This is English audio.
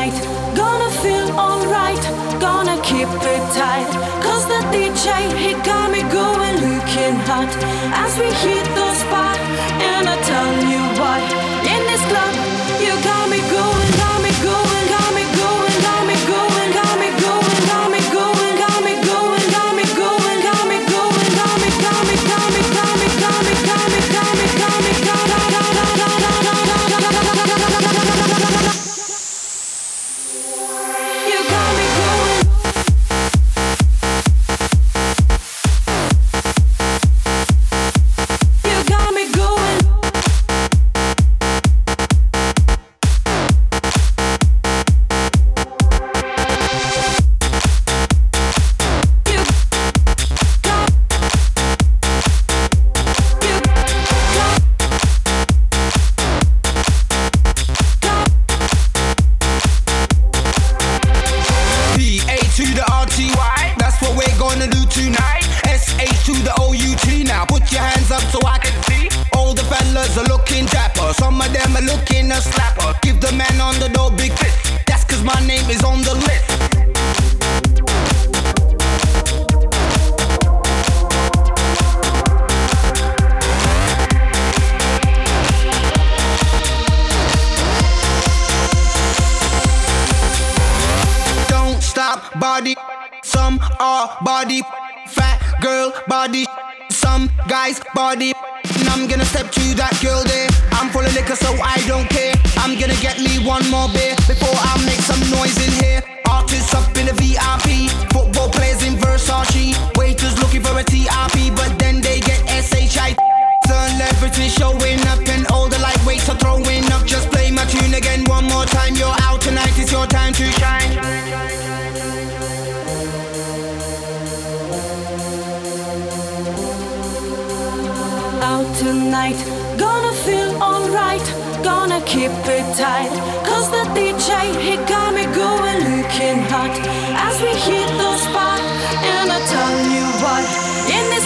tonight, gonna feel alright, gonna keep it tight. Cause the DJ, he got me going looking hot. As we hit the spot, and I tell you what, in this club, you got me going, got me going, got me going, got me going, got me going, got me going, got me going, got me going, got me going, got me, got me, got me, got me, got me, got me, got me, got me, got me, you got me going. You got me going. You got. You got. PA to the RTY, that's what we're gonna do tonight. SH to the OUT, now put your hands up so I can see. All the fellas are looking dapper, some of them are looking a slapper. Give the man on the door big fist, that's cause my name is on the list. Don't stop body, some are body, fat girl body, some guys body. And I'm gonna step to that girl there. I'm full of liquor so I don't care. I'm gonna get me one more beer before I make some noise in here. Artists up in the VIP, football players in Versace, waiters looking for a TRP, but then they get SHI. Celebrities showing up and all the lightweights are throwing up. Just play my tune again one more time. You're out tonight, it's your time to shine. Out tonight, gonna feel alright, gonna keep it tight. Cause the DJ, he got me going looking hot. As we hit the spot, and I tell you what, in this